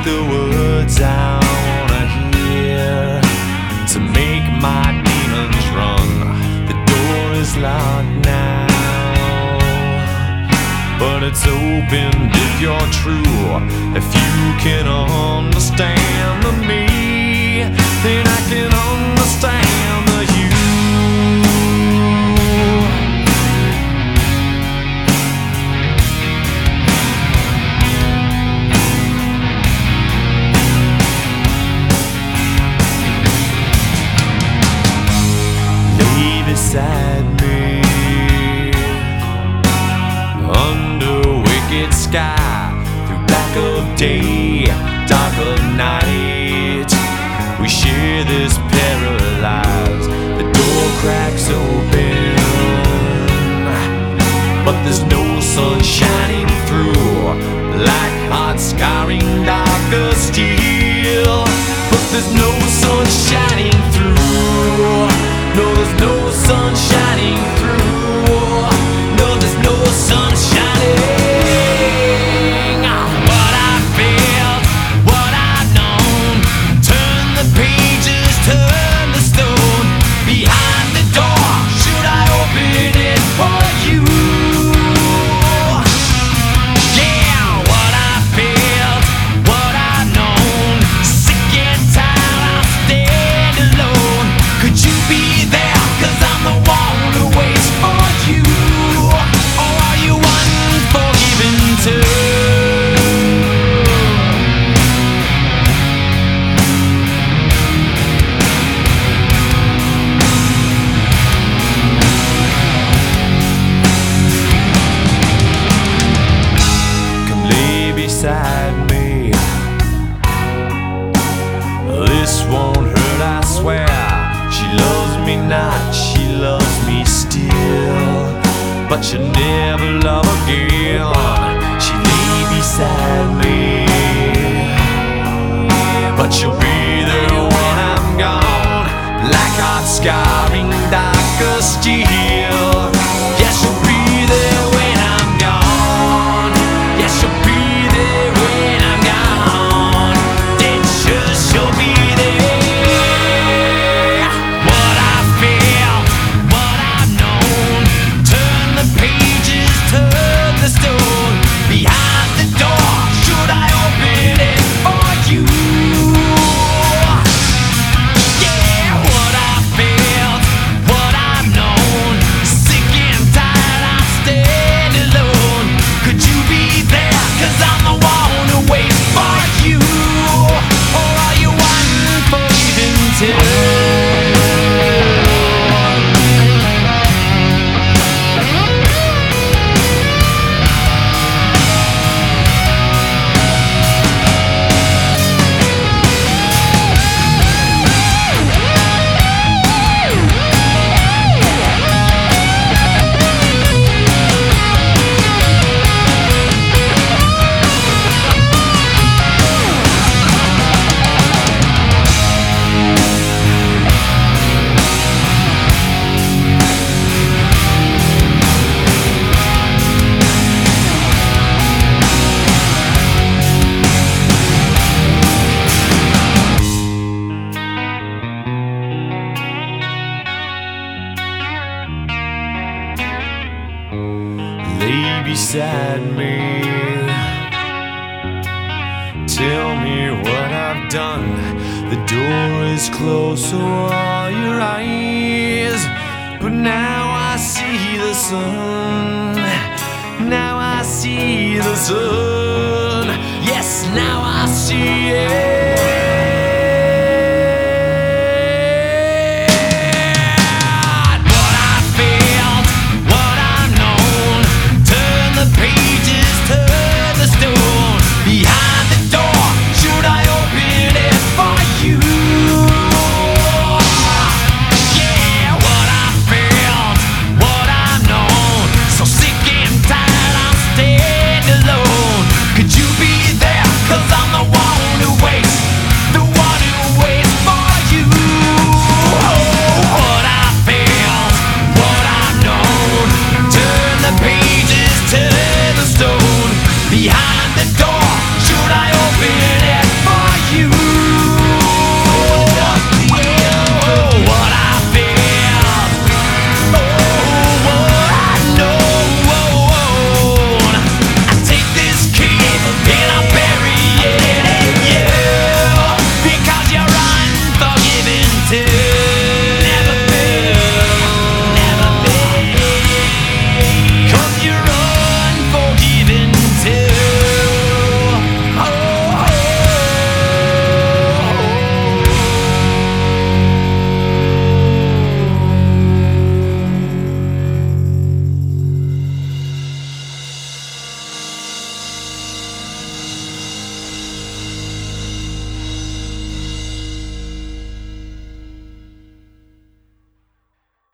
the words I wanna hear to make my demons run. The door is locked now, but it's open if you're true. If you can understand the me, then I can understand the you. Lay beside me under wicked sky, through black of day, dark of night. We share this paralyzed. The door cracks open, but there's no sun shining through. Like hot scarring darker steel, but there's no sun shining through. No, there's no sun shining through. No, there's no sun shining. What I felt, what I've known. Turn the pages, turn the stone. Behind the door, should I open it for you? Yeah, what I felt, what I've known. Sick and tired, I'll stand alone. Could you be there? 'Cause I'm the one who waits for you. Or are you unforgiven too? Come lay beside me. This won't hurt, I swear. She loves me not, she loves me still, but she'll never love again. She lay beside me, but she'll be there when I'm gone. Like hot scarring darker steel. Yes, she'll be there when I'm gone. Yes, she'll be there when I'm gone. Then she'll be there. What I feel, what I've known. Turn the pages, turn the stone. Behind the door, should I open it for you? Yeah, what I felt, what I've known. Sick and tired, I stand alone. Could you be there? 'Cause I'm the one who waits for you. Or are you unforgiven too? Lay beside me. Tell me what I've done. The door is closed, so are your eyes. But now I see the sun. Now I see the sun. Yes, now I see it.